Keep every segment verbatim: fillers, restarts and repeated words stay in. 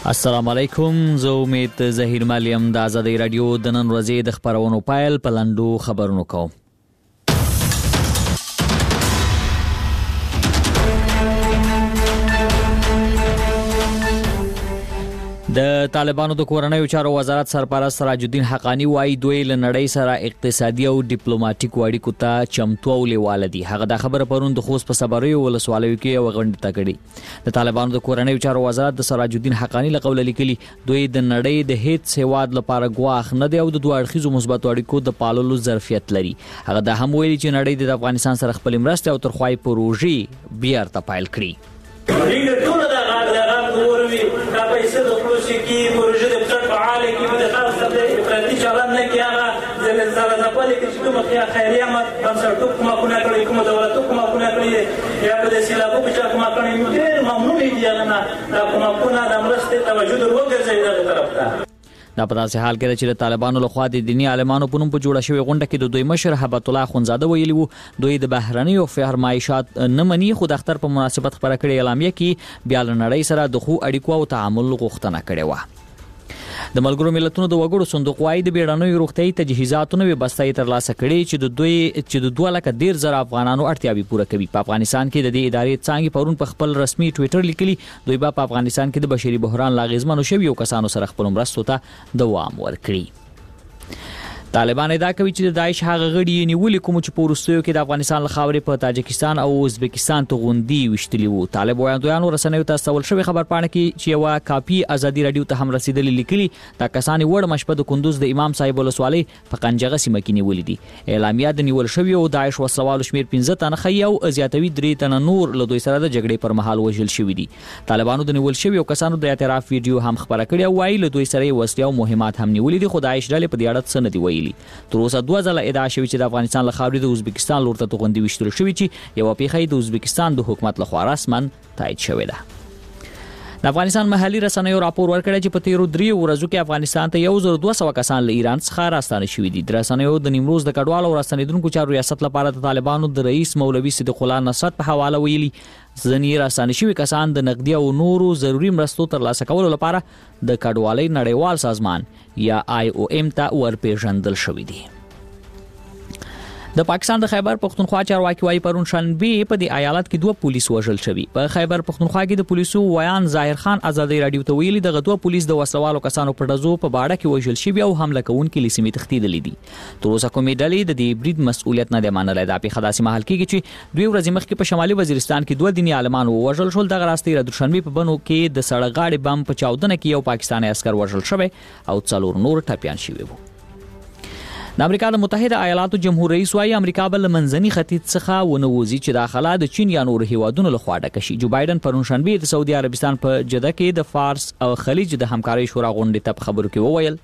السلام علیکم، زه امید ظهیر مالیم د آزادۍ رادیو د نن ورځې د خبرونو پایل په لنډو خبرونو کوم. د طالبانو د کورنیو چارو وزارت سرپرست سراج الدین حقانی وایي دوی له نړۍ سره اقتصادي او ډیپلوماټیک اړیکو ته چمتو او لیواله دي. هغه د خبره پرون د خوست په صبریو ولسوالیو کې یو غونډه ته کړې. د طالبانو د کورنیو چارو وزارت د سراج الدین حقانی له قوله لیکلي دوی د نړۍ د هیڅ هیواد لپاره ګواښ نه دی او د دوه اړخیزو مثبت اړیکو د پاللو ظرفیت لري. هغه دا هم ویلي چې نړۍ د افغانستان سره خپل مرستې او ترخوای پروژې بیرته پیل کړي. پیسې د خلوصي کې پروژې د پټ فعاله کې د خاص د افراطي چلند نه کې هغه زلزلہ زپل کې چې کومه خیریه مت بنسټو کومه کومه کړی کومه دولتو کومه کومه کړی یا په دې سیلابو کې کومه کړی نو ډېر ممنون دي نه دا کومه کومه د مرستې توجه وګرځي دغه طرف ته. دا په داسې حال کې چې د طالبانو لخوا د دینی عالمانو په نوم په جوړه شوې غونډه کې د دوی مشر هبت الله خونزاده ویلي وو دوی د بهرنیو فرمایشات نه مني، خو د اختر په مناسبت خبره کړې اعلامیه کې بیا له نړۍ سره د خو اړیکو او تعامل غوښتنه کړې وه. د ملګرو ملتونو د وګړو صندوق وايي د بیړنیو روغتیايي تجهیزاتو نوې بستې ترلاسه کړې چې د دوی چې د دوه لکه ډیر زره افغانانو اړتیاوې پوره کوي. په افغانستان کې د دې ادارې څانګې پرون په خپل رسمي ټوئیټر لیکلي دوی په افغانستان کې د بشري بحران لاغیزمنو شویو کسانو سره خپل مرستو ته دوام ورکړي. طالبان ادعا کوي چې د داعش هغه غړي نیولې کوم چې په وروستیو کې د افغانستان له خاورې په تاجکستان او ازبکستان ته غوندي وشتلي وو. طالب وایندویانو رسنیو ته استول شوی خبرپاڼه کې چې یو کاپی ازادي رادیو ته هم رسیدلی لیکلي دا کسان وړ مشپه د کندوز د امام صاحب ولسوالۍ په قنجغه سیمه کې نیولې دي. اعلامیه د نیول شوی او داعش وسوالو شمیر پنځه تنه خي او زیاتوي درې تنه نور له دوی سره د جګړې پر مهال وژل شوی دي. طالبانو د نیول شوی کسانو د اعتراف ویډیو هم خبره کړې او وایي له دوی سره وسلې او مهمات هم نیولې دي، خو داعش ډلې په دې اړه څه نه دی ویلي. تر اوسه دوه ځله ادعا شوې چې د افغانستان له خاورې د ازبکستان لور ته توغندي وشتل شوې چې یو پیښه د ازبکستان د حکومت لخوا رسما تایید شوې ده. د افغانستان محلي رسنیو راپور ورکړی چې په تیرو دریو ورځو کې افغانستان ته یو زر دوه سوه کسان له ایران څخه راستانه شوي دي. د رسنیو د نیمروز د کډوالو او راستنیدونکو چارو ریاست لپاره د طالبانو د رئیس مولوي صدیق الله نصرت په حواله ویلي ځینې راستانه شوي کسان د نقدي او نورو ضروري مرستو ترلاسه کولو لپاره د کډوالۍ نړیوال سازمان یا آی او ایم ته ورپېژندل شوي دي. د پاکستان د خیبر پختونخوا چارواکي وايي پرون شنبه په دې ایالت کې دوه پولیس وژل شوي. په خیبر پختونخوا کې د پولیسو ویان ظاهر خان آزادۍ رادیو ته ویلي دغه دوه پولیس د وسلوالو کسانو په ډزو په باړه کې وژل شوي او حمله کوونکي له سیمې تښتېدلي دي. تر اوسه کومې ډلې د دې برید مسؤلیت نه دی منلی. دا پیښه داسې مهال کېږي چې دوی ورځې مخکې په شمالي وزیرستان کې دوه دیني عالمان ووژل شول. دغه راستي د دوشنبه په بنو کې د سړک غاړې بم په چاودنه کې یو پاکستاني عسکر وژل شوی او څلور نور ټپیان شوي وو. د امریکا د متحده ایالاتو جمهور رئیس وايي امریکا بل منځني ختیځ څخه ونوځي چې داخله د چین یا نور هیوادونو لخوا ډکه شي. جو بایدن پرون شنبه د سعودي عربستان په جده کې د فارس او خلیج د همکارۍ شورا غونډې ته په خبرو کې وویل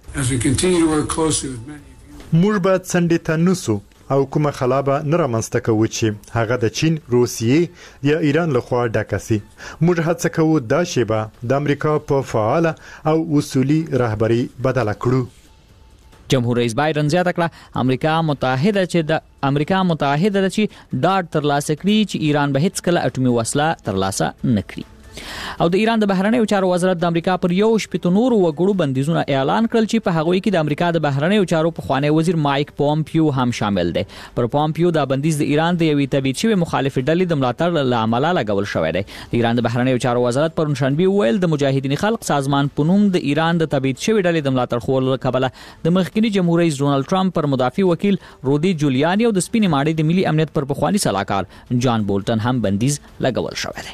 موږ باید څنډې ته نوسو او کومه خلابه نه رامنځته کوو چې هغه د چین، روسیې یا ایران لخوا ډکه سي. موږ هڅه کوو دا شیبه د امریکا په فعاله او اصولي رهبري بدله کړو. جمهور رئیس بایدن زیاته کړه امریکا متحده چې د امریکا متحده ده چې ډاډ ترلاسه کړي چې ایران به هیڅ کله اټومي وسله ترلاسه نه کړي. او د ایران د بهرنیو چارو وزارت د امریکا پر یو شپږ نورو وګړو بندیزونه اعلان کړل چې په هغوی کې د امریکا د بهرنیو چارو پخوانی وزیر مایک پومپیو هم شامل دی. پر پومپیو دا بندیز د ایران د یوې تبعید شوې مخالفې ډلې د ملاتړ له امله لګول شوی دی. د ایران د بهرنیو چارو وزارت پرون شنبه ویل د مجاهدین خلق سازمان په نوم د ایران د تبعید شوې ډلې د ملاتړ خورلو له کبله د مخکنی جمهور رئیس ډونالد ټرمپ پر مدافع وکیل رودي جولیانی او د سپینې ماڼۍ د ملي امنیت پر پخوانی سلاکار جان بولټن هم بندیز لګول شوی دی.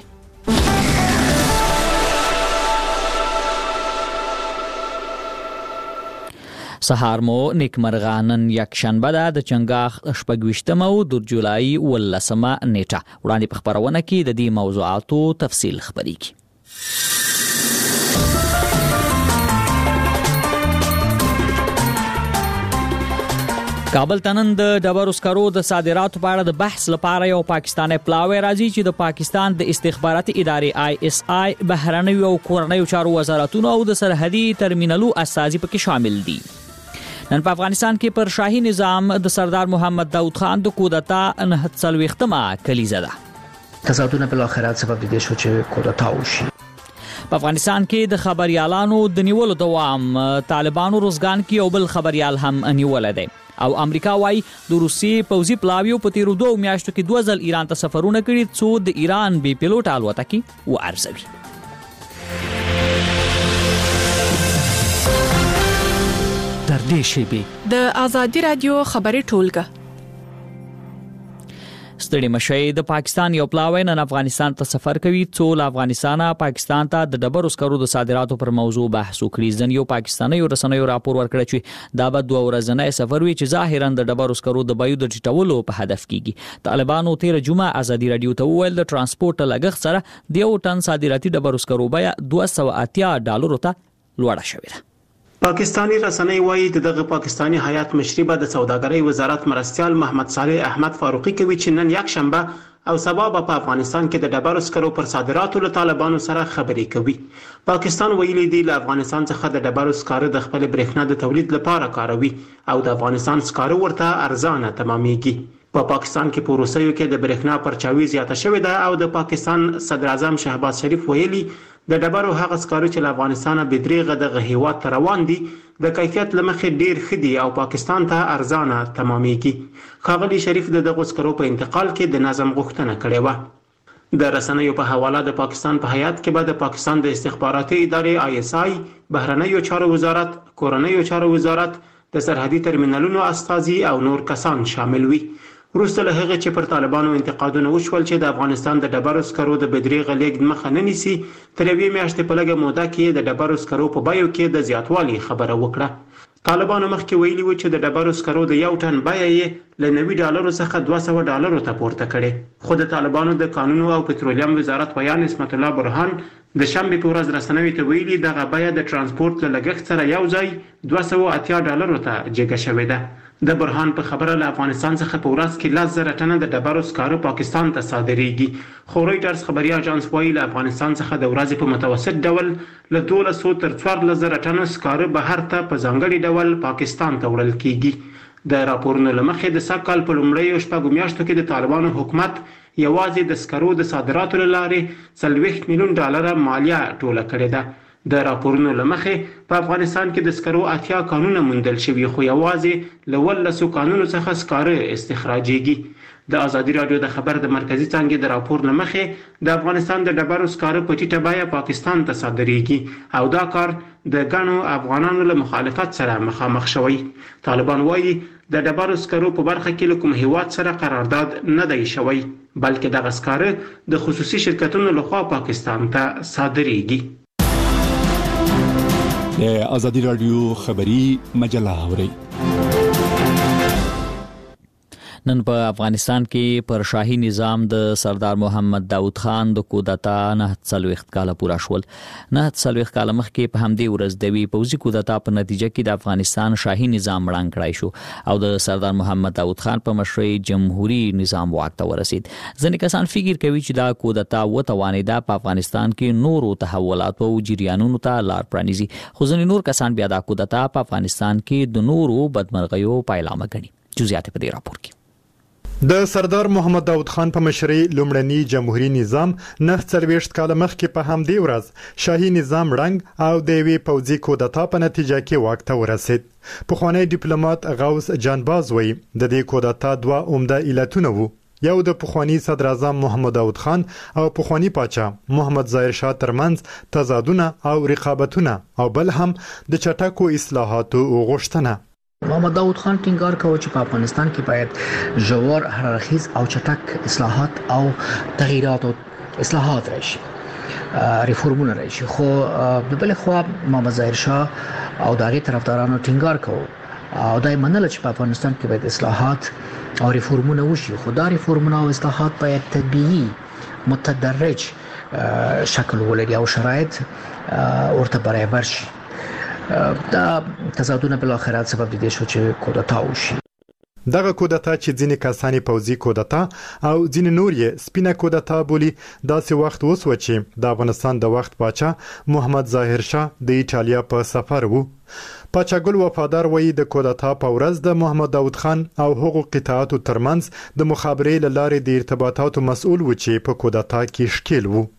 سهار مو نیکمرغانن یک شنبه ده د چنګاخ شپږویشتمه او د جولای ولسمه نیټه. وړاندې په خبرونه کې د دې موضوعاتو تفصیل خبرېږي. کابل تنن د ډبرو سکرو د صادراتو په اړه د بحث لپاره یو پاکستاني پلاوی راځي چې د پاکستان د استخباراتي ادارې آی اس آی بهرنیو او کورنیو چارو وزارتونو او د سرحدي ترمینالو اساسي پکې شامل دي. نن په افغانستان کې پر شاهي نظام د سردار محمد داود خان د کودتا نه څلوېښتمه کلیزه ده. تصادم بالاخره سبب دیده شد چې کودتا وشي. په افغانستان کې د خبريالانو د نیولو دوام طالبانو روزګان کې یو بل خبريال هم نیول دی او امریکا وايي د روسي پوځي پلاویو په تیرو دوه میاشتو کې دوه ځل ایران ته سفرونه کړي څو د ایران بي پيلوټ الوتکې وارزوي. در دې شیبې د آزادي رادیو خبري ټولګه ستړي مشي د پاکستان یو پلاوی نن افغانستان ته سفر کوي څو له افغانستانه پاکستان ته د ډبرو سکرو د صادراتو پر موضوع بحث وکړي. ځن یو پاکستاني رسنیو راپور ورکړی چې دا به دوه ورځنی سفر وي چې ظاهرا د ډبرو سکرو د بیو د ټیټولو په هدف کیږي. طالبانو تیر جمعه آزادي رادیو ته وویل د ترانسپورت لګښت سره د یو ټن صادراتي ډبرو سکرو بیه دوه سوه اتیا ډالرو ته لوړه شوې ده. پاکستانی رسنۍ وایي چې دغه پاکستانی هیئت مشري به د سوداګرۍ وزارت مرستيال محمد صالح احمد فاروقي کوي چې نن یک شنبه او سبا به په افغانستان کې د ډبرو سکرو پر صادراتو له طالبانو سره خبرې کوي. پاکستان ویلي دی له افغانستان څخه د ډبرو سکرو د خپل برېښنا د تولید لپاره کاروي او د افغانستان سکرو ورته ارزانه تمامېږي. په پاکستان کې په روسیو کې د برېښنا پرچاوي زیاته شوې ده او د پاکستان صدر اعظم شهباز شریف ویلي د ډبرو هغه سکرو چې له افغانستانه بدریغه دغه هیواد ته روان دي د کیفیت لمخې ډیر ښه دي او پاکستان ته ارزانه تمامېږي. ښاغلي شریف د دغه سکرو په انتقال کې د نظم غوښتنه کړې وه. د رسنیو په حواله د پاکستان په هیئت کې به د پاکستان د استخباراتي ادارې آی اس آی، بهرنیو چارو وزارت، کورنیو چارو وزارت، د سرحدي ترمینالونو استازي او نور کسان شامل وي. وروسته له هغه چې پر طالبانو انتقادونه وشول چې د افغانستان د ډبرو سکرو د بدریغه لیږد مخه نه نیسي، تر یوې میاشتې په لږه موده کې د ډبرو سکرو په بیو کې د زیاتوالي خبره وکړه. طالبانو مخکې ویلي و چې د ډبرو سکرو د یو ټن بیه یې له نوي ډالرو څخه دوه سوه ډالرو ته پورته کړې. خو د طالبانو د قانونو او پټرولیم وزارت ویان اسمت الله برهان د شنبې په ورځ رسنیو ته ویلي دغه بیه د ترانسپورت له لګښت سره یو ځای دوه سوه اتیا ډالرو ته جګه شوې ده. د برهان په خبره له افغانستان څخه په ورځ کې لس زره ټنه د ډبرو سکرو پاکستان ته صادریږي. خو رویټرز خبري اژانس وايي له افغانستان څخه د ورځې په متوسط ډول له دولس سوه تر څوارلس زره ټنه سکرو بهر ته په ځانګړي ډول پاکستان ته وړل کیږي. د راپورونو له مخې د سږ کال په لومړیو شپږو میاشتو کې د طالبانو حکومت یوازې د سکرو د صادراتو له لارې څلوېښت میلیون ډالره مالیه ټوله کړې ده. د راپورونو له مخې په افغانستان کې د سکرو اتیا قانونه موندل شوي خو یوازې له ولسو قانونو څخه سکاره استخراجېږي. د آزادي رادیو د خبر د مرکزی څانګې د راپور له مخې د افغانستان د ډبرو سکاره په ټیټه بیه پاکستان ته صادریږي او دا کار د ګڼو افغانانو له مخالفت سره مخامخ شوی. طالبان وایي د ډبرو سکرو په برخه کې له کوم هیواد سره قرارداد نه دی شوی بلکې دغه سکاره د خصوصي شرکتونو لخوا پاکستان ته صادریږي. د آزادي رادیو خبري مجله اوري. نن په افغانستان کې پر شاهي نظام د سردار محمد داود خان د کودتا نه څلوېښت کاله پوره شول. نه څلوېښت کاله مخکې په همدې ورځ د وی پوځي کودتا په نتیجه کې د افغانستان شاهي نظام مړنګ کړای شو او د سردار محمد داود خان په مشرۍ جمهوریت نظام واک ته ورسید. ځینې کسان فکر کوي چې دا کودتا وتوانېده په افغانستان کې نورو تحولاتو او جریانونو ته لار پرانیزي، خو ځینې نور کسان بیا دا کودتا په افغانستان کې د نورو بدمرغیو پایلامه ګڼي. جزئیات په دې راپور کې. د سردار محمد داود خان په مشرۍ لومړنی جمهوریت نظام نه څلوېښت کاله مخکې په همدې ورځ شاهي نظام ړنګ او د یوې پوځي کودتا په نتیجه کې واک ته ورسید. پخوانی ډیپلوماټ غوث جانباز وایي د دې کودتا دوه عمده علتونه وو. یو د پخوانی صدر اعظم محمد داود خان او پخوانی پاچا محمد ظاهر شاه ترمنځ تضادونه او رقابتونه او بل هم د چټکو اصلاحاتو غوښتنه. محمد داود خان ټینګار کاوه چې په افغانستان کې باید ژور هررخیز او چټک اصلاحات او تغییرات او اصلاحات راشي، ریفورمونه راشي. خو په بل خوا محمد ظاهر شاه او دغه طرفدارانو ټینګار کاوه او دای منل چې په افغانستان کې باید اصلاحات او ریفورمونه وشي، خو دا ریفورمونه او اصلاحات باید تدریجي متدرج شکل ولري او شرایط ورته برابر شي. دا تضادونه بل اخرات سبب دي شو چې کودتا وشي. دغه کودتا چې ځینې کسانی پوځي کودتا او ځینې نور یې سپینه کودتا بولی، داسې وخت وسو چې د افغانستان د وخت پاچا محمد ظاهر شاه د ایټالیا په سفر وو. پاچا ګل وفادار وایي د کودتا په ورځ د محمد داود خان او هغو قطاعاتو ترمنځ د مخابرې له لارې د ارتباطاتو مسؤل و چې په کودتا کې ښکیل وو.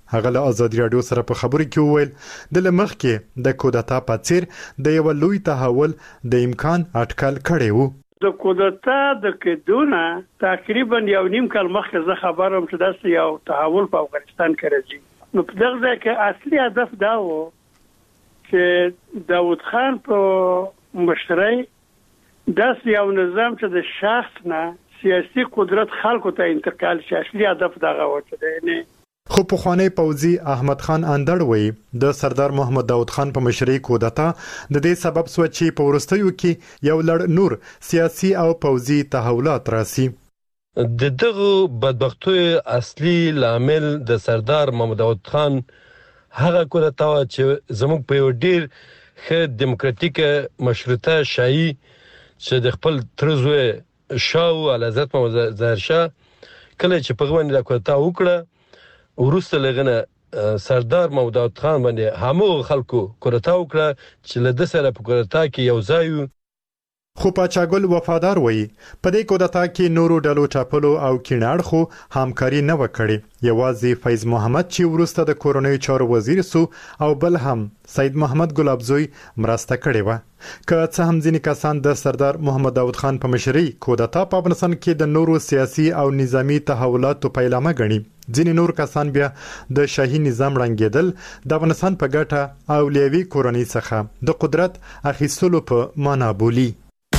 هغه له ازادي رادیو سره په خبرو کې وویل د لمخ کې د کودتا په څیر د یو لوی تحول د امکان اټکل کړي وو. د کودتا د کېدونه تقریبا یو نیم کال مخکې زه خبرم چې داسې یو تحول په افغانستان کې راځي. نو په دغه ځای کې اصلي هدف دا و چې داود خان په مشرۍ داسې یو نظام چې د شخص نه سیاسي قدرت خلکو ته انتقال شي. اصلي هدف دغه و چې نه خو پخوانی پوځي احمد خان اندړ وایي د سردار محمد داود خان په مشرۍ کودتا د دې سبب شو چې په ورستیو کې یو لړ نور سیاسي او پوځي تحولات راسي. د دغه بدبختۍ اصلي لامل د سردار محمد داود خان هغه کودتا چې زموږ په یو ډیر ښه دیموکراتیک مشروطه شاهي چې د خپل ترزوی شاو حضرت محمد ظاهر شاه کله چې په غوښنه د کودتا وکړه ورسته لغنه سردار محمد داود خان باندې همو خلکو کودتا وکړه چې له د سره په کودتا کې یو ځای. خو پاچاګل وفادار وایي په دې کودتا کې نورو ډلو چاپلو او کیناړ خو همکاري نه وکړي. یوازې فیض محمد چې ورسته د کورونی چارو وزیر سو او بل هم سید محمد ګلابزوی مرسته کړې و. که څه هم ځینې کسان د سردار محمد داود خان په مشرۍ کودتا په افغانستان کې د نورو سیاسي او نظامی تحولاتو پیلامه ګڼي، ځینې نور کسان بیا د شاهي نظام ړنګېدل د افغانستان په ګټه او لیوي کورنۍ څخه د قدرت اخیستلو په معنا بولي.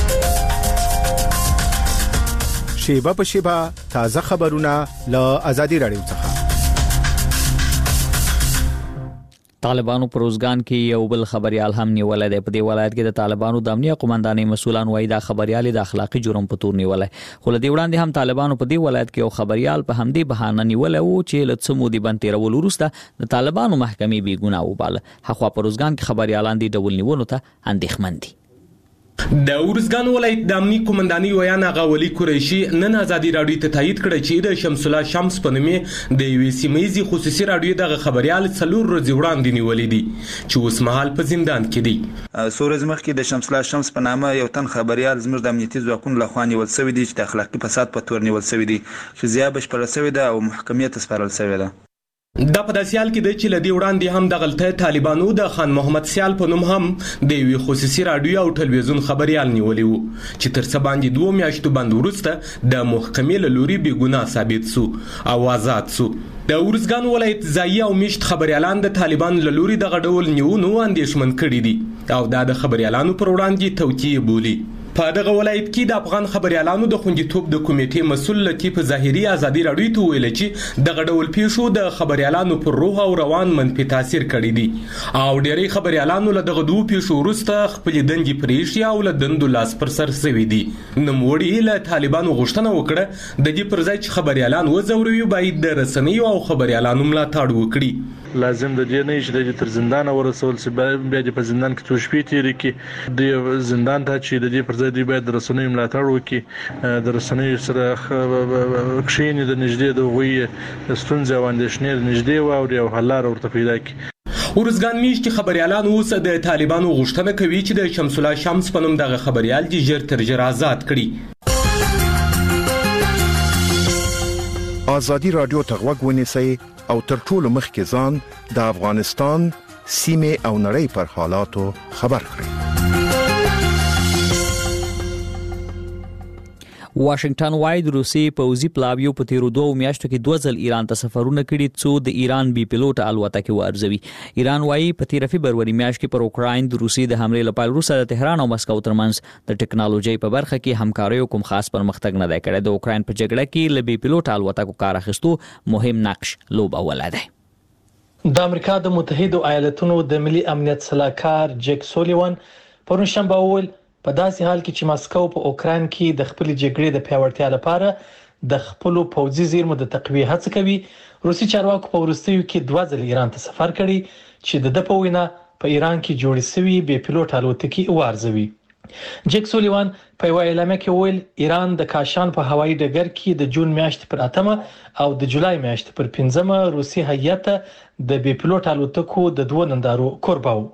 شیبه په شیبه تازه خبرونه له آزادي رادیو څخه. طالبانو پر روزګان کې یو بل خبريال هم نیولای دی. په دې ولایت کې د طالبانو د امنیه قومندانۍ مسولان وایي دا خبريال د اخلاقی جرم په تور نیولای. خو له دې وړاندې هم طالبانو په دې ولایت کې یو خبريال په همدې بهانه نیولای وو چې له څه مودې باندې تیرول وروسته د طالبانو محکمې بې ګناه وباله. هغه په روزګان کې خبريالان دي ډول نیولو ته اندېښمن دي. د ورزګان ولایت د امنیه قومندانۍ ویان غاولي قریشي نن آزادي رادیو ته تایید کړی چې د شمس الله شمس په نوم د یو سیمایي خصوصي رادیو دغه خبريال څلور ورځې وړاندې نیولې دي چې اوس مهال په زندان کې دي. سورز مخکې د شمس الله شمس په نامه یو تن خبريال زموږ د امنیتي ځواکونو لخوا نیول شوی دی چې د اخلاقي فساد په تور نیول شوی دی چې زیات بشپړه شوی ده او محکمې ته سپارل شوی ده. دا په داسیال کې د چلدي وړاندې هم د غلطه طالبانو د خان محمد سیال په نوم هم د وی خصوصي رادیو او ټلویزیون خبريال نیولې وو چې تر څه باندې دوه میاشتو باندې ورسته د محکمې له لوري بې ګناه ثابت سو او آزاد سو. د ورزګان ولایت ځایي او میشت خبريالان د طالبان له لوري د غډول نیونو اندېښمن کړي دي او دا د خبريالانو پر وړاندې توطیه بولي. په دغه ولایت کې د افغان خبريالانو د خوندیتوب د کمیټې مسول لطیف ظاهري آزادي رادیو ته ویل چې د غډول پیښو د خبريالانو پر روح او روان منفي تاثیر کړی دي او ډېری خبريالانو له دغه دوه پیښو وروسته خپل دندې پریښي او له دندو لاس پر سر سوي دي. نوموړي له طالبانو غوښتنه وکړه د دې پر ځای چې خبريالان وځوروي باید د رسنیو او خبريالانو ملاتړ وکړي. لازم د دې نه چې د تر زندان ورسول سي بیا د په زندان کې څو شپې تیرې کې د زندان ته چې د دې پر ځای دی باید د رسنیو ملاتړ وکړي، د رسنیو سره کښینې د نږدې د غوي ستونزې او اندېښنې د نږدې واوري او حل لاره ورته پیدا کړي. ورزګان میشت خبريالان اوس د طالبانو غوښتنه کوي چې د شمس الله شمس په نوم دغه خبريال دي ژر تر ژره آزاد کړي. آزادي رادیو ته غوږ ونیسئ او تر ټولو مخکې ځان د افغانستان سیمې او نړۍ پر حالاتو خبر کړئ. واشنگټن وایي د روسي پوځي پلاویو په تیرو دوه میاشتو کې دوه ځل ایران ته سفرونه کړي څو د ایران بي پيلوټ الوتکې وارزوي. ایران وایي په تیر فبروري میاشت کې پر اوکراین د روسي د حمله لپاره روسه د تهران او مسکو ترمنځ د ټکنالوژي په برخه کې همکاري کوم خاص پرمختګ نه دی کړی. د اوکراین په جګړه کې له بي پيلوټ الوتکو کار اخیستو مهم نقش لوبولی دی. د امریکا د متحده ایالاتونو د ملي امنیت سلاکار جیک سولیوان پرون شنبه وویل په داسې حال کې چې مسکو په اوکراین کې د خپل جګړې د پیاوړتیا لپاره د خپل پوځي زیرمو د تقویه هڅه کوي، روسي چارواکو په وروستیو کې دوه ځله ایران ته سفر کړی چې د په وینا په ایران کې جوړې شوی بي پيلوټ الوتکې وارزوي. جیک سولیوان په یو اعلامیه کې ویل ایران د کاشان په هوایي ډګر کې د جون میاشتې پر اتمه او د جولای میاشتې پر پنځمه روسي هیئت د بي پيلوټ الوتکو د دوه نندارو کوربه و.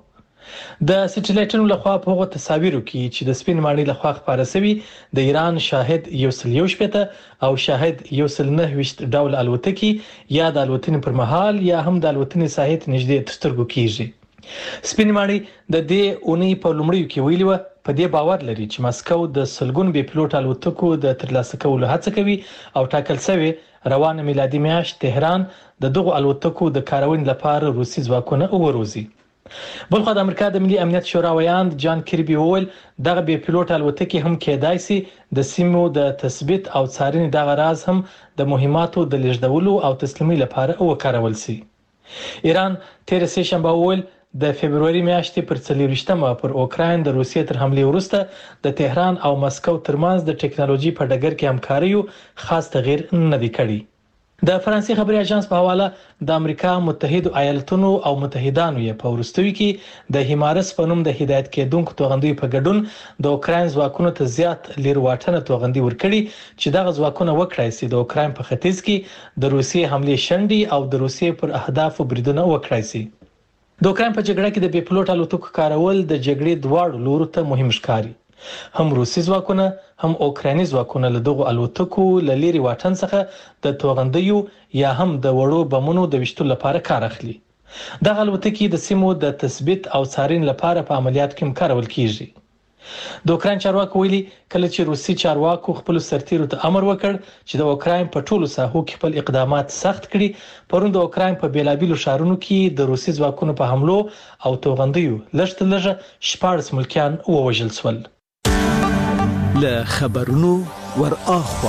د سټلایټونو لخوا په هغو تصاویرو کې چې د سپین ماڼۍ لخوا خبره شوی د ایران شاهد یو سل یو شپته او شاهد یو سل نه وشت ډول الوتکي یا د الوتنې پر مهال یا هم د الوتنې ساحې ته نږدې تسترګو کیږي. سپین ماڼۍ د دې اونۍ په لومړیو کې ویلي و په دې باور لري چې ماسکو د سلګون بي پلوټ الوتکو د ترلاسه کولو هڅه کوي او ټاکل شوی روانه میلادي میاشت تهران د دغه الوتکو د کارونې لپاره روسي ځواکونه وروزي. بلخو د امریکا د ملي امنیت شورا ویاند جان کیربي وویل دغه بي پلوټ الوتکې هم کېدای شي د سیمو د تثبیت او څارنې دغه راز هم د مهماتو د لیږدولو او تسلیمي لپاره وکارول شي. ایران تیر سه شنبه وویل د فبرवरी میاشتې پر څلورشتمه پر اوکراین د روسیې تر حمله وروسته د تهران او مسکو ترمنځ د ټکنالوژي په ډګر کې همکاري خاص تغییر نه دی کړی. د فرانسې خبري اژانس په حواله د امریکا متحده ایالاتونو او متحدانو یې په ورستوي کې د هیمارس په نوم د هدایت کېدونکو توغندي په ګډون د اوکراین ځواکونو ته زیات لیر واټنه توغندي ورکړي چې دغه ځواکونه وکړای شي د اوکراین په ختیځ کې د روسیې حمله شنډي او د روسیې پر اهدافو بریدونه وکړای شي. د اوکراین په جګړه کې د بي پلوټ الوتکو کارول د جګړې دواړو لورو ته مهم ښکاري. هم روسي ځواکونه هم اوکرایني ځواکونه له دغه الوتکو له لري واټن څخه د توغندیو یا هم د وړو بمونو د وشتلو لپاره کار اخلي. دغه الوتکې د سیمو د تثبیت او څارنې لپاره په عملیات کې کارول کیږي. د اوکراین چارواکو ویلي کله چې روسي چارواکو خپل سرتیرو ته امر وکړ چې د اوکراین په ټولو ساحو کې خپل اقدامات سخت کړي پرون د اوکراین په بیلابیلو شهرونو کې د روسي ځواکونو په حملو او توغندیو لږ لږه شپږ ملکیان ووژل شول. له خبرونو ور اخوا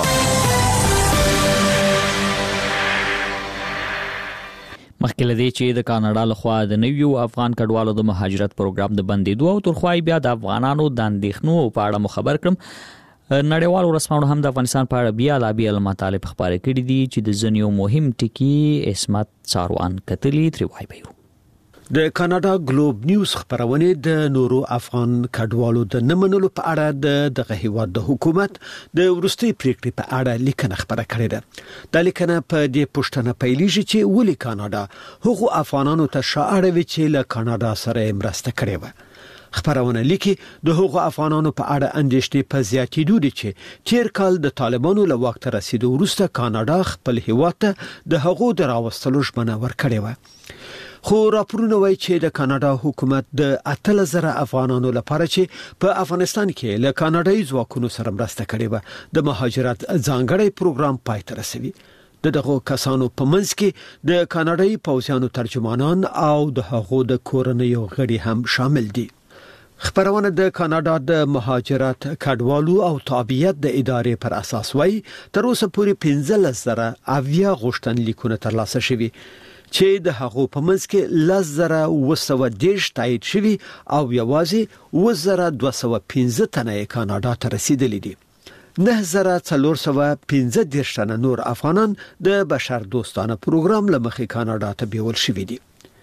مخکې لدی چې د کاناډا لخوا د نویو افغان کډوالو د مهاجرت پروګرام د بندیدو او ترخوای بیا د افغانانو د اندېښنو په اړه مخبر کړم. نړیوالو رسنیو هم د افغانستان په اړه بیا لا بیا مطالب خبرې کړې دي چې د ځینو مهم ټکي اسمت څاروان کتلی تری وای بیو. د کاناډا ګلوب نیوز خبرونه د نورو افغان کډوالو د نمنلو په اړه د دغه هیواد د حکومت د ورستي پریکړې په اړه لیکنه خبره کړې ده. د لیکنه په دې پوښتنه پیلېږي چې ولې کاناډا هغو افغانانو ته شاړوي چې له کاناډا سره مرسته کړې و. خبرونه لیکي د هغو افغانانو په اړه اندېښنې په زیاتېدو دي چې تیر کال د طالبانو له وخت رسیدو وروسته کاناډا خپل هیواد ته د هغو د راوستلو ژمنه ورکړې و. خو راپورونه وایي چې د کاناډا حکومت د اتل زره افغانانو لپاره چې په افغانستان کې له کاناډایي ځواکونو سره مرسته کړې و د مهاجرت ځانګړی پروګرام پای ته رسوي. د دغه کسانو په منځ کې د کاناډایي پوځیانو ترجمانان او د هغو د کورنیو غړي هم شامل دي. خبرونه د کاناډا د مهاجرت کډوالو او تابعیت د ادارې پر اساس وایي تر اوسه پورې پنځلس زره اویا غوښتنلیکونه ترلاسه شوي چې د هغو په منځ کې لس زره وسوه دیش تایید شوي او یوازې اووه زره دوه سوه پنځه تنه کاناډا ته رسیدلي دي. نه زره څلور سوه پنځه دیرش تنه نور افغانان د بشر دوستانه پروګرام له مخې کاناډا ته بیول شوي دي.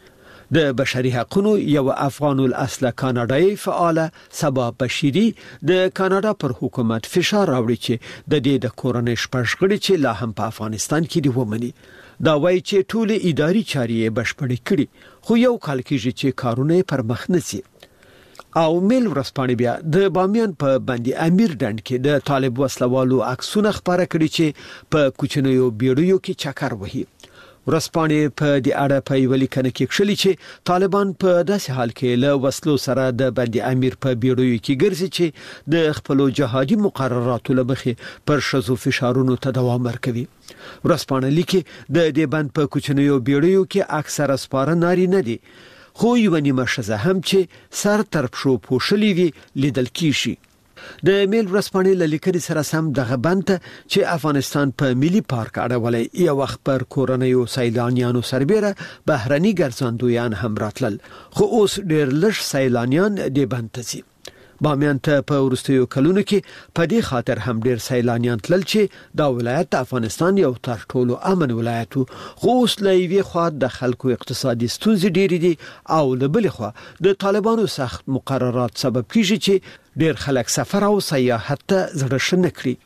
د بشري حقوقو یو افغان الاصل کاناډایي فعال سبا بشيري د کاناډا پر حکومت فشار راوړي چې د دې د کورنۍ شپږ غړي چې لا هم په افغانستان کې دي ومني. دا وایي چې ټول اداري چارې بشپړې کړي خو یو کال کېږي چې کارونه پر مخ نه ځي. او میل ورسپانې بیا د بامیان په باندې امیر ډنډ کې د طالب وسلوالو عکسونه خبره کړي چې په کوچنیو بیړیو کې چکر وهي. ورسپانې په دې اړه په یو لیکنه کې کښلي چې طالبان په داسې حال کې له وسلو سره د باندې امیر په بیړیو کې ګرځي چې د خپل جهادي مقرراتو لمخې پر شذو فشارونو ته دوام ورکوي. ورسپانې لیکي د دې بند په کوچنیو بیړیو کې اکثره سپاره ناري نه دي خو یو نیمه شزه هم چې سر تر پښو پوښلې وي لیدل کیږي. د میل ورسپانې لیکنې سره سم دغه بند چې افغانستان په ملي پارک اړولې یو وخت پر کورنیو سیلانیانو سربېره بهرني ګرځندویان هم راتلل خو اوس ډېر لږ سیلانیان دې بند ته ځي. بامیان ته په ورستیو کلونو کې په دې خاطر هم ډېر سیلانیان تلل چې دا ولایت د افغانستان یو تر ټولو امن ولایت خو اوس له یوې خوا د خلکو اقتصادي ستونزې ډېرې دي او له بلې خوا د طالبانو سخت مقررات سبب کیږي چې ډېر خلک سفر او سیاحت ته زړه ښه نه کړي.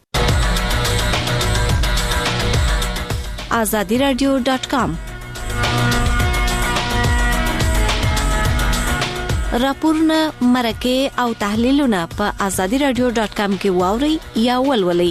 آزادی رادیو ډاٹ کام راپورونه مرکه او تحلیلونه په آزادي رادیو ډاټ کام کې واورئ یا ولولئ.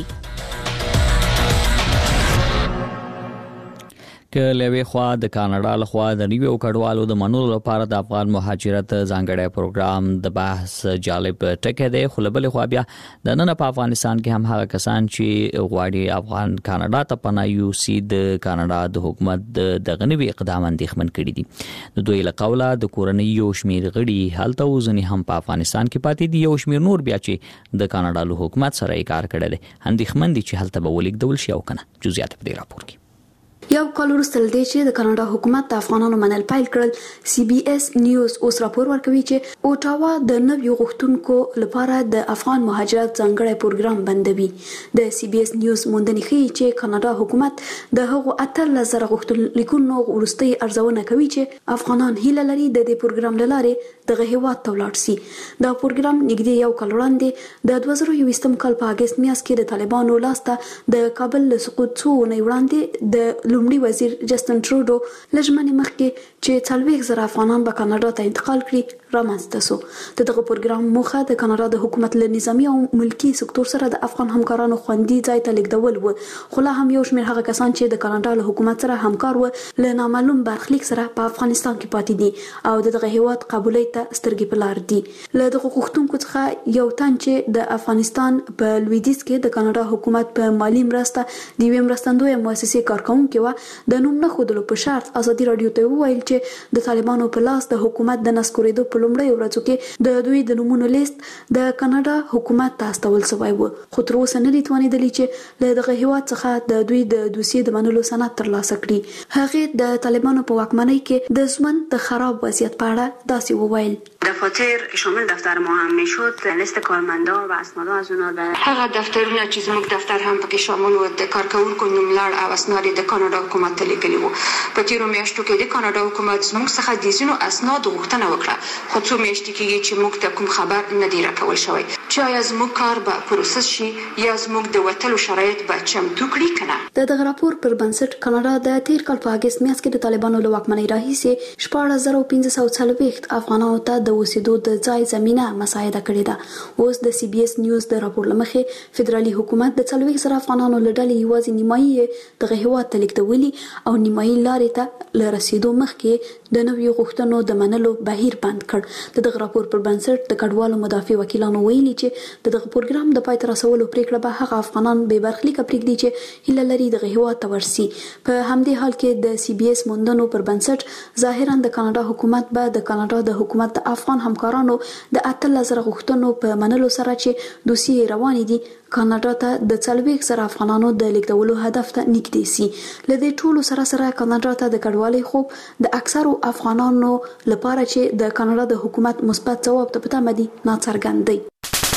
که لوي خوا د کاناډا له خوا د نیو کډوالو د منلو لپاره د افغان مهاجرت ځانګړی پروګرام د بحث جالب ټکی دی، خو بل خو بیا د نن په افغانستان کې هم هغه کسان چې غواړي افغان کاناډا ته پناه یوسي د کاناډا د حکومت د غنوي اقدام اندېښمن کړي دي. د دوی له قوله د کورنۍ یو شمیر غړي هلته وزني هم په افغانستان کې پاتې دي، یو شمیر نور بیا چې د کاناډا له حکومت سره یې کار کړی دی اندېښمن دي چې هلته به ولیکدول شي او کنه. جزئیات په دې راپور کې. یو کال وروسته له دې چې د کاناډا حکومت د افغانانو منل پیل کړل، سی بي اس نیوز اوس راپور ورکوي چې اوټاوا د نویو غوښتونکو لپاره د افغان مهاجرت ځانګړی پروګرام بندوي. د سی بي اس نیوز موندنې ښیي چې کاناډا حکومت د هغو اتلس زره غوښتونکو وروستۍ ارزونه کوي چې افغانان هیله لري د دې پروګرام له لارې دغه هیواد ته ولاړ شي. دا پروګرام نږدې یو کال وړاندې د دوه زره یوویشتم کال په اګست میاشت کې د طالبانو لاسته د کابل له سقوط څو اونۍ وړاندې د لومړي وزیر جسټن ټروډو لږمنې مخکې چې څلوېښت زره افغانان به کاناډا ته انتقال کړي رامنځته شو. د دغه پروګرام موخه د کاناډا د حکومت له نظامي او ملکي سکتور سره د افغان همکارانو خوندي ځای ته لیږدول و، خو لا هم یو شمېر هغه کسان چې د کاناډا له حکومت سره همکار و له نامعلوم برخلیک سره په افغانستان کې پاتې دي او د دغه هیواد قبولۍ ته سترګې په لار دي. له دغه غوښتونکو څخه یو تن چې د افغانستان په لویدیځ کې د کاناډا حکومت په مالی مرسته د یوې مرستندویه مؤسسې کارکونکې وه، د نوم نه ښودلو په شرط ازادي راډیو ته وویل چې د طالبانو په لاس د حکومت د نسکورېدو په لومړیو ورځو کې د دوی د نومونو لیست د کاناډا حکومت ته استول شوی و، خو تر اوسه نه دي توانېدلي چې له دغه هیواد څخه د دوی د دوسیې د منلو سند ترلاسه کړي. هغې د طالبانو په واکمنۍ کې د ژوند د خراب وضعیت په اړه داسې وویل: دفاتر که شامل دفتر ما هم میشد، لیست کارمندا و اسناد از اونا ده هغه دفترونه چې زموږ دفتر هم پکې شامل و د کارکونکو نوملړ او اسناد د کاناډا حکومت ته لیږلي وو. په تیرو میاشتو کې د کاناډا حکومت زموږ څخه د ځینو اسنادو غوښتنه وکړه، خو څو میاشتې کېږي چې موږ ته کوم خبر نه دی راکول شوی چې آیا زموږ کار به پروسس شي یا زموږ د وتلو شرایط به چمتو کړي که نه. د دغه راپور پر بنسټ کاناډا د تیر کال په اګست میاشت کې د طالبانو له واکمنۍ راهیسې شپاړس زره پنځه سوه څلوېښت افغانانو ته د اوسېدو د ځای زمینه مساعده کړې ده. اوس د سی بي اس نیوز د راپور له مخې فدرالي حکومت د څلوېښت زره افغانانو له ډلې یوازې نیمایي دغه هیواد ته لیږدولي او نیمایي لارې ته له رسېدو مخکې د نویو غوښتنو د منلو بهیر بند کړ. د دغه راپور پر بنسټ د کډوالو مدافع وکیلانو ویلي چې د دغه پروګرام د پای ته رسولو پریکړه به هغه افغانان بې برخلیکه پرېږدي چې هیله لري دغه هیواد ته ورسي. په همدې حال کې د سی بي اس موندنو پر بنسټ ظاهرا د کاناډا حکومت به د کاناډا د حکومت د افغان همکارانو د اتلس زره غوښتنو په منلو سره چې دوسیې روانې دي کاناډا ته د څلوېښت زره افغانانو د لیږدولو هدف ته نږدې سي. له دې ټولو سره سره کاناډا ته د کډوالۍ خوب د اکثرو افغانانو لپاره چې د کاناډا د حکومت مثبت ځواب ته په تمه دي ناڅرګند دی.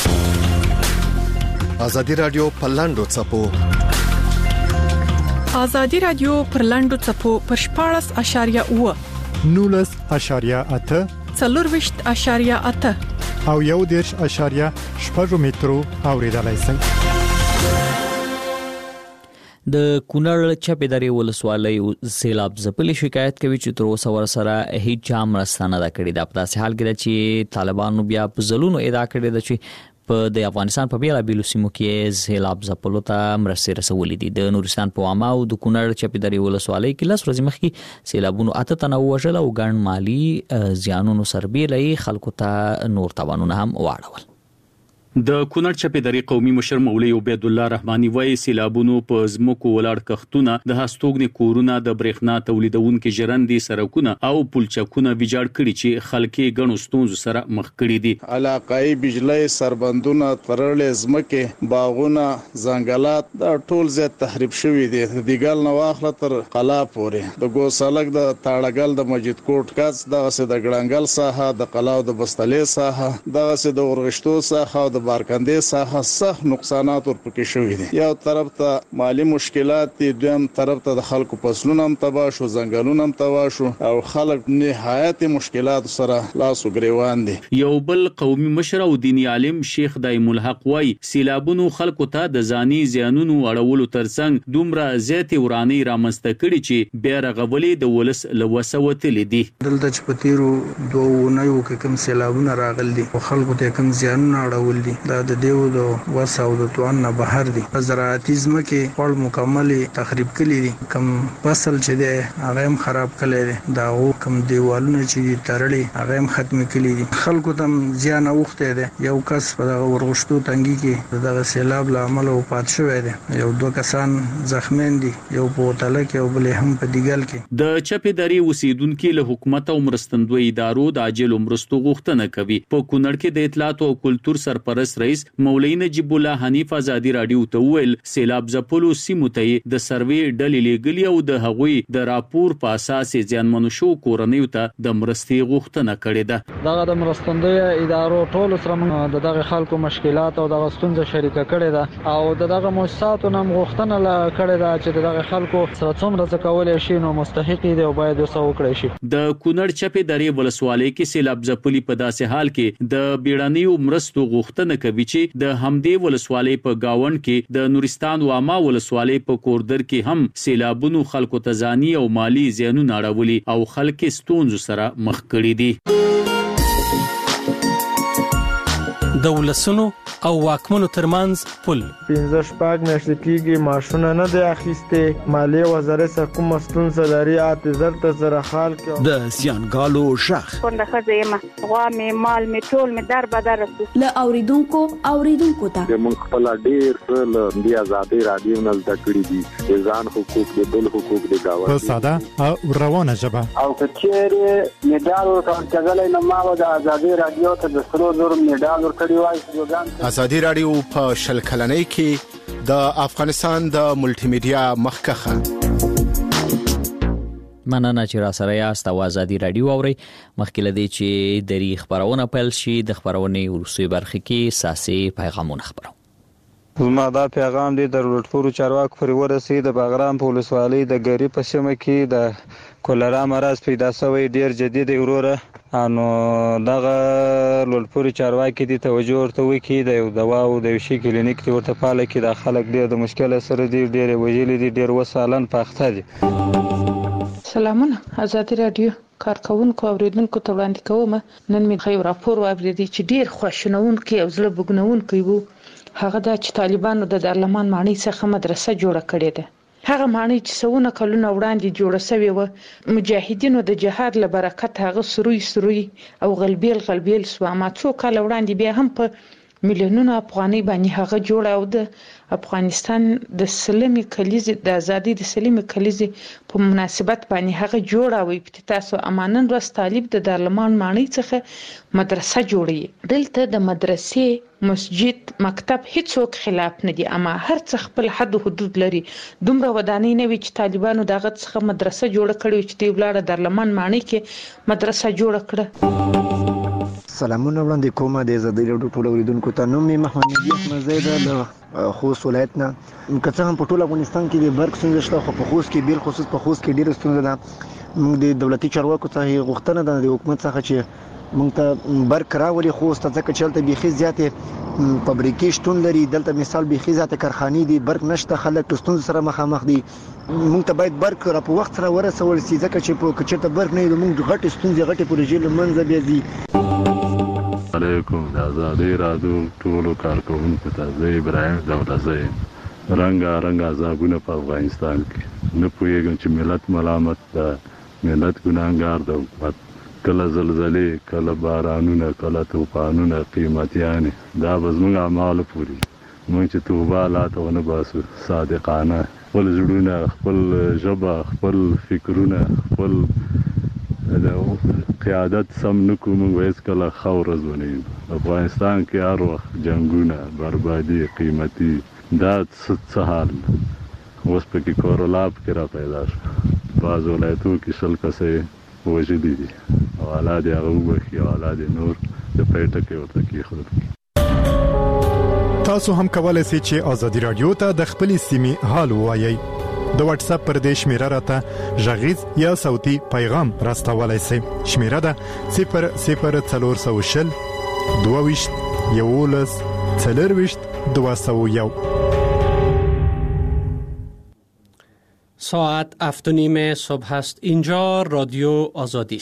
ازادي رادیو په لاندو څپو ازادي رادیو پر لاندو څپو پر شپاړس اشاریه اوه نولس اشاریه اته څلورویشت اشاریه اته او یو دېرش اشاریه شپږ مترو اوریدلای شئ. د کونړ چپې درې ولسوالۍ سیلاب ځپلې شکایت کوي چې تر اوسه ورسره هیڅ چا مرسته نه ده کړې. دا په داسې حال کې ده چې طالبانو بیا په ځلونو ادعا کړې ده چې په د افغانستان په بیلابیلو سیمو کې سیلاب ځپلو ته مرستې رسولې دي. د نورستان په واما او د کونړ چپې درې ولسوالۍ کې لس ورځې مخکې سیلابونو اته تنه ووژل او ګڼ مالي زیانونو سربېره خلکو ته نور تاوانونه هم واړول. د کونړ چپې درې قومي مشر مولوي عبید الله رحماني وايي سیلابونو په ځمکو ولاړ کښتونه د هستوګنې کورونه د برېښنا تولیدونکو ژرندې سړکونه او پلچکونه ویجاړ کړي چې خلک یې ګڼو ستونزو سره مخ کړي دي. علاقايي بجلی سربندونه تړلې ځمکې باغونه ځنګلات دا ټول زیات تخریب شوي دي. د دیګل نه واخله تر قلا پورې د ګوسالک د تاړګل د مسجد کوټ کاڅ دغسې د ګړنګل ساحه د قلا او د بستلې ساحه دغسې د اورغشتو ساحه او د بارکندې ساحه سخت نقصانات ورپکې شوي دي. یو طرف ته مالی مشکلات دي، دویم طرف ته د خلکو فصلونه هم تباه شو، ځنګلونه هم تباه شو او خلک نهایت مشکلات سره لاس و ګریوان دي. یو بل قومي مشر او دینی عالم شیخ دایم الحق وای سیلابونو خلکو ته د ځاني زیانونو اړولو ترڅنګ دومره زیاتې وراني رامنځته کړي چې بیا رغولې د ولس له وسه وتلې دي. دلته چې په تیرو دوه اونیو کې کوم سیلابونه راغلي دي او خلکو ته کوم زیانونه اړول دي دا د دیو د وسه او د توان نه بهر دي. زراعتي ځمکې خپل مکمل تخریب کړي دي، کوم فصل چې دی هغه هم خراب کړي دي، دا کوم دیوالونه چې تړلي هغه هم ختم کړي دي. خلکو ته زیان اوخته دي. یو کس په دغه ورغشتو تنګي کې دغه سیلاب له امله وفات شوی دی، یو دوه کسان زخمیان دي، یو په وتله کې او بل هم په دیګل کې. د چپیداری اوسیدونکو له حکومت او مرستندوی ادارو د عاجل مرستو غوښتنه کوي. په کونړ کې د اطلاعات او کلتور سرپرست رئیس مولوی نجیب الله حنیف ازادي رادیو ته ویل سیلاب ځپلو سیمو ته د سروي ډلې لګلی او د هغوی د راپور په اساس ځانمنو شو کورنیو ته د مرستې غوښتنه کړې ده. دغه د مرستندوی ادارو ټول سره موږ دغه خلکو مشکلات او دغه ستونزه شریکه کړې ده او دغه مؤسساتو نم غوښتنه لا کړې ده چې دغه خلکو سره څومره ځکولې شي نو مستحق دي او باید وسو وکړي شي. د کونړ چپې درې ولسوالۍ کې سیلاب ځپلي په داسې حال کې د بیړنیو مرستو غوښتنه کوي چې د همدې ولسوالۍ په گاوند کې د نورستان واما ولسوالۍ په کوردر کې هم سیلابونو خلکو ته ځاني او مالی زیانونه اړولي او خلک ستونزو سره مخ کړي دي. د ولسونو او واکمنو ترمنځ پل پنځه شپږ میاشتې کېږي معاشونه نه دی اخیستې، مالیې وزارت سره کومه ستونزه لري اعتذار ته سره حال کې د زیانګالو شخ کونډه ښځه یم، غوا مې مال مې ټول مې در بدر رسو له اوریدونکو اوریدونکو ته موږ خپل ډیر څه له دې آزادۍ رادیو نه زده کړي دي، د ځان حقوق د بل حقوق د گاونډي په ساده او روانه ژبه او کچېره میډال ورکړل نو ما د آزادۍ رادیو ته د سرو زر میډال ورکړی وای. آزادي رادیو په شل کلنۍ کې د افغانستان د ملټي میډیا مخکخه مننه چې را سره یاست او آزادي رادیو اوري. مخکې لدی چې د خبرونه پیل شي د خبرونې ورسوي برخه کې ساسي پیغامونه خبرو. زما دا پیغام دی د ولټپورو چارواکو پورې ورسېد. د باغرام په ولسوالۍ د ګری په سیمه کې د کولرا مرض پیدا شوی ډیر جدي دی وروره، انو دغه لولپوري چارواکي دي توجه ورته وکړي د یو دوا او د شي کلینیک ته ورته پاله کې د خلک ډیر د مشکل سره دي، ډیر وجلی دي، ډیر وسالن پاخته دي. سلامونه آزادي رادیو کارکونکو اوریدونکو ته وړاندې کوم. نن می خو راپور واوریدي چې ډیر خوشنونکي او زړه بګنونکي وو. هغه د طالبانو د دارالمان مانی څخه مدرسه جوړه کړې ده. هغه معنی چې سونه کلونه وړاندې جوړه شوی و، مجاهدینو د جهاد له برکت هغه سروي سروي او غلبیل غلبیل سو ما څو کال وړاندې بیا هم په میلیونونو افغاني باندې هغه جوړه او د افغانستان د سلمي کلیزې د ازادي د سلمي کلیزې په مناسبت باندې هغه جوړه وي. په تاسو امانن ورځ طالب د دارالمان معنی څخه مدرسه جوړي. دلته د مدرسې مسجد مکتب هیڅوک خلاف نه دي، اما هر څه خپل حد او حدود لري. دومره ودانۍ نه وي چې طالبانو دغه څخه مدرسه جوړه کړي چې دی ولاړه دارالمان معنی کې مدرسه جوړه کړه. سلامونه وړاندې کوم د آزادي رادیو ټول اوریدونکو ته. نوم یې محمد نبی احمد زید د خوست ولایت نه. که څه هم په ټول افغانستان کې د برق ستونزه شته، خو په خوست کې بیل خصوص په خوست کې ډېره ستونزه ده. موږ د دولتي چارواکو څخه غوښتنه ده د حکومت څخه چې موږ ته برق راولي خوست ته، ځکه چې هلته بیخي زیاتې فابریکې شتون لري. دلته مثال بیخي زیاتې کارخانې دي، برق نشته، خلک له ستونزو سره مخامخ دي. موږ ته باید برق را په وخت سره ورسول شي، ځکه چې په چېرته برق نه وي موږ غټې ستونزې غټې پروژې له منځه بیا ځي. علیکم د آزادۍ رادیو ټولو کارکوونکو ته زه ابراهیم دولزی رنګا رنګا عذابونه په افغانستان کې نه پوهېږم چې ملت ملامت ده، ملت ګناهګار ده. حکومت کله زلزلې، کله بارانونه، کله طوفانونه، قیمتیانې دا به زموږ اعمالو پورې موږ چې توبه الله ته ونه باسو صادقانه خپل زړونه، خپل ژبه، خپل فکرونه، خپل قیادت سم نکو، موږ به هېڅکله ښه ورځ ونه وینو. افغانستان کې هر وخت جنګونه، بربادي، قیمتي، دا څه حال اوس پکې کورولاب کې را پیدا شو. بعض ولایتو کې شل کسې وژلي دي او الله دې هغه وبخي او الله دې نور د پېټه کې ورته کېښود. تاسو هم کولای شئ چې ازادي رادیو ته د خپل سیمې حال ووایي. د واتس اپ پر دې شمیره راته ژغیز یا صوتي پیغام راستولای شئ. شمیره ده صفر صفر څلور سوه شل دوه ویشت یولس څلور ویشت دوه سوه یو. ساعت هفت و نیم صبح است. اینجا رادیو آزادی.